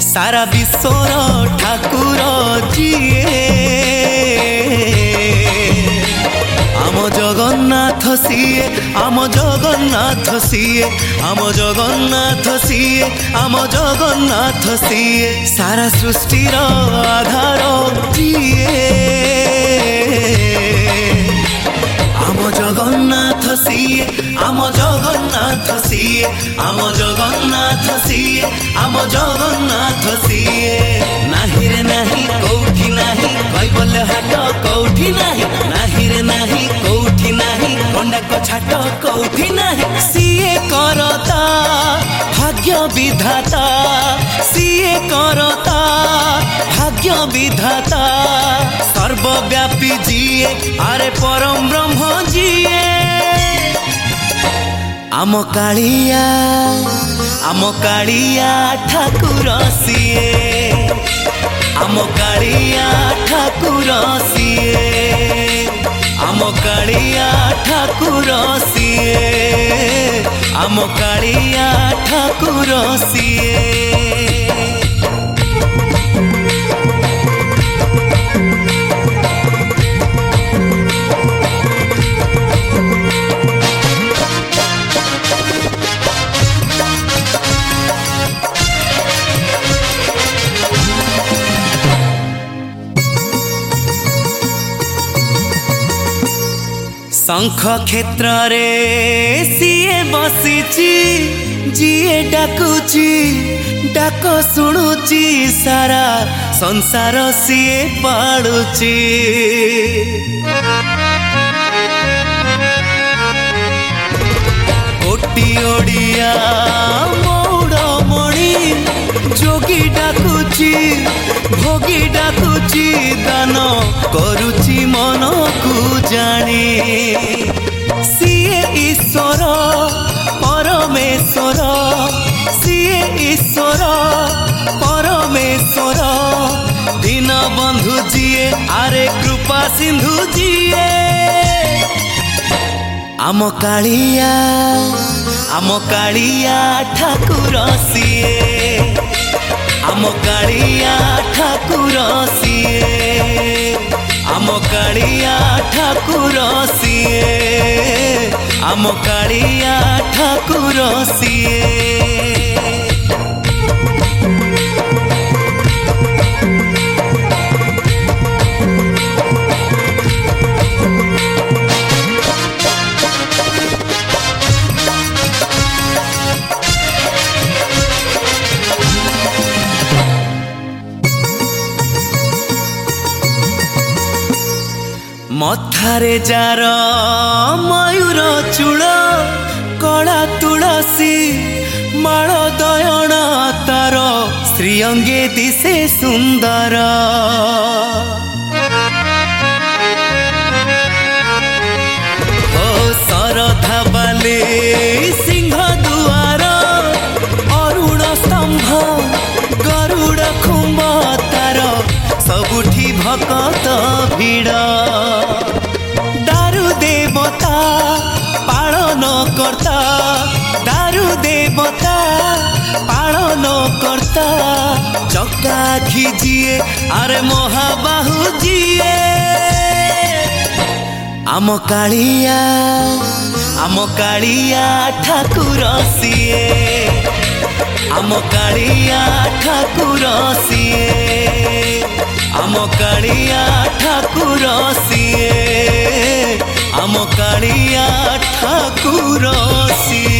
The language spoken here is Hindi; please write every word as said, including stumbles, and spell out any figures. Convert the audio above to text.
सारा विश्वर ठाकुर जीए आम जगन्नाथ सीए आम जगन्नाथ सीए आम जगन्नाथ सीए आम जगन्नाथ सीए सारा सृष्टिर आधार जीए आम जगन्नाथ सीए आम जगन्नाथ सीए आम जगन्नाथ सीए आम जगन्नाथ सीए नाही रे नाही कौठी नाही कैबल हाट कौठी नाही नाही रे नाही कौठी नाही कंडा को छाट कौठी नाही सीए करता भाग्य विधाता सीए करता भाग्य विधाता सर्वव्यापी जीए अरे परम ब्रह्म जीए आम कालिया आम कालिया ठाकुर सीए आम कालिया ठाकुर सीए आम कालिया ठाकुर सीए आम कालिया ठाकुर सीए शंख क्षेत्र रे सीए बसीची जीए डाकुची डाक शुणुची सारा संसार सीए पाड़ुची कोटी ओडिया मौड़मणि जोगी डाकुची भोगी डाकुची दान करुची मन को जानी सीए ईश्वर परमेश्वर सीए ईश्वर परमेश्वर दीन बंधु जीए आरे कृपा सिंधु जीए आम कालिया आम कालिया ठाकुर सीए आम कालिया ठाकुर सीए आम कालिया ठाकुर सीए आम कालिया ठाकुर सीए मथारे जार मयूर चूल कला तुलसी माल दयन तार श्रीअंगे दिशे सुंदर ओ सरधा बाले सिंह दुआर अरुण स्तंभ गरुड़ खुंब तार सबुठी भकत भिड़ दारु देवता पालन करता दारु देवता पालन करता चक्का खींचिए अरे महाबाहु जीए आम कालिया आम कालिया ठाकुर सीए आम कालिया ठाकुर सीए आम कालिया ठाकुर सीए आम कालिया ठाकुर सीए।